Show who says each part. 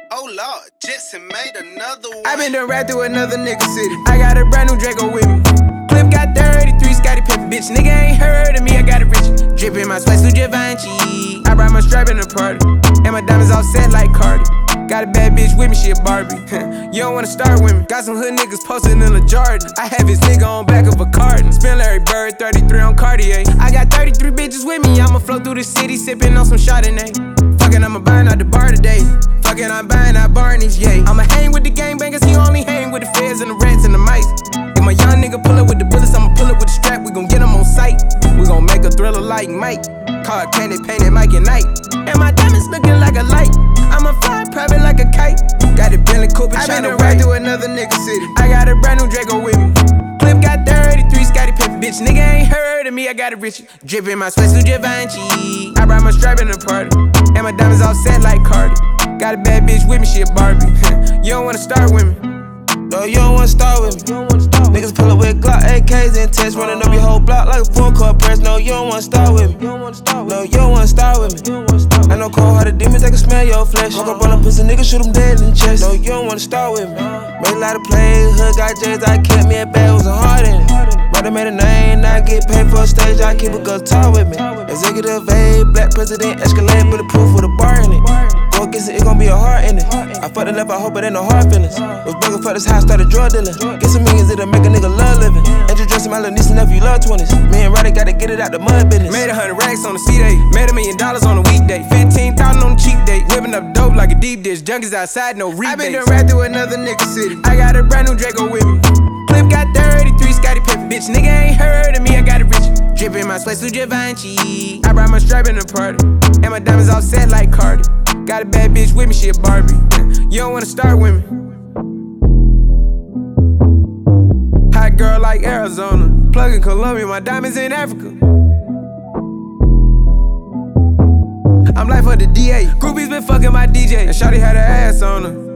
Speaker 1: Oh Lord, Jetson made another one.
Speaker 2: I been done rap through another nigga city. I got a brand new Draco with me. Clip got 33, Scotty Pippen, bitch. Nigga ain't heard of me, I got it rich. Drippin' my sweat to Givenchy. I brought my strap in the party. And my diamonds all set like Cardi. Got a bad bitch with me, she a Barbie. You don't wanna start with me. Got some hood niggas posted in a Jordan. I have his nigga on back of a carton. Spin Larry Bird, 33 on Cartier. I got 33 bitches with me. I'ma flow through the city, sippin' on some Chardonnay. Fuckin', I'ma buying out the bar today. Fuckin', I'm buying out Barney's, yeah. I'ma hang with the gangbangers, he only hang with the feds and the rats and the mice. If my young nigga pull up with the bullets, I'ma pull up with the strap. We gon' get him on sight. We gon' make a thriller like Mike. Card candy painted Mike and Night. And my diamonds looking like a light. I'ma fly private like a kite. Got a Bentley Cooper tryna ride through another nigga city. I got a brand new Draco with me. Clip got 33, Scotty Pippen, bitch. Nigga ain't heard of me, I got it rich. Drippin' my sweat to Givenchy. I brought my strap in the party. And my diamonds all set like Cardi. Got a bad bitch with me, she a Barbie. You don't wanna start with me. No, you don't wanna start with me. Niggas pull up with Glock, AKs and tests, running up your whole block like a full court press. No, you don't wanna start with me. No, you don't wanna start with me. I know cold-hearted demons, they can smell your flesh. Walk up on a pussy nigga, shoot him dead in the chest. No, you don't wanna start with me. Made a lot of plays, hood got J's, I kept me a bag, was a heart in it. Brother made a name, now I get paid for a stage, I keep a good talk with me. Executive A, black president, Escalade, bulletproof with a bar in it. Go against it, it gon' be a heart in it. I fucked it up, I hope it ain't no hard feelings. Was broken for this house, started drug dealing. Get some millions, it'll make a nigga love living. Introducing my little niece and nephew, love 20s. Me and Roddy gotta get it out the mud business. Made 100 racks on the C-Day. Made $1 million on a weekday. 15,000 on the cheap day. Whipping up dope like a deep dish. Junkies outside, no rebates. I been done rap through another nigga city. I got a brand new Draco with me. Clip got 33, Scotty Pippen, bitch. Nigga ain't heard of me, I got it rich. Drippin' my sweat to Givenchy. I brought my strap in the party. And my diamonds all set like Cardi. Got a bad bitch with me, she a Barbie. You don't wanna start with me. Hot girl like Arizona. Plug in Colombia, my diamonds in Africa. I'm life for the DA. Groupies been fucking my DJ. And shawty had her ass on her.